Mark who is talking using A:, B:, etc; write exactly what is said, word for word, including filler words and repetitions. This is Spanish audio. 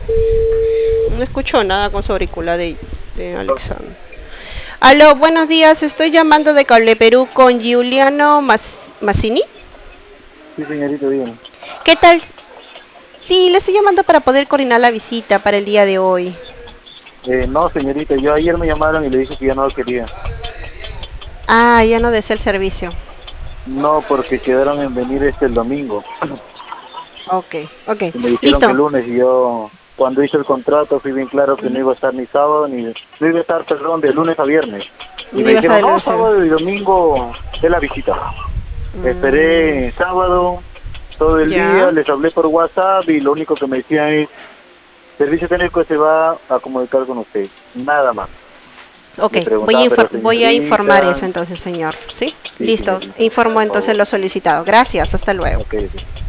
A: No escucho nada con su auricular de, de Alexander. Aló, buenos días. Estoy llamando de Cable Perú con Giuliano Mas Massini.
B: Sí, señorita, bien.
A: ¿Qué tal? Sí, le estoy llamando para poder coordinar la visita para el día de hoy.
B: Eh, no, señorita, yo ayer me llamaron y le dije que ya no lo quería.
A: Ah, ya no desea el servicio.
B: No, porque quedaron en venir este el domingo.
A: Ok, ok.
B: Y me dijeron que
A: Listo.
B: el lunes y yo, cuando hice el contrato, fui bien claro que no
A: Ujú.
B: iba a estar ni sábado, ni... No iba a estar, perdón, de lunes a viernes. Y
A: No
B: me
A: ibas a
B: dijeron, no,
A: devolver.
B: sábado y domingo es la visita.
A: Mm,
B: Esperé sábado, todo el día,
A: ya.
B: les hablé por WhatsApp y lo único que me decían es, servicio técnico se va a comunicar con usted. Nada más.
A: Ok,
B: Le
A: voy a,
B: preguntaba, pero
A: infor- voy a informar eso
B: señorita...
A: entonces, señor. ¿Sí?
B: Sí,
A: Listo.
B: señorita,
A: Informo
B: por
A: entonces
B: favor.
A: lo solicitado. Gracias. Hasta luego.
B: Ok, ok.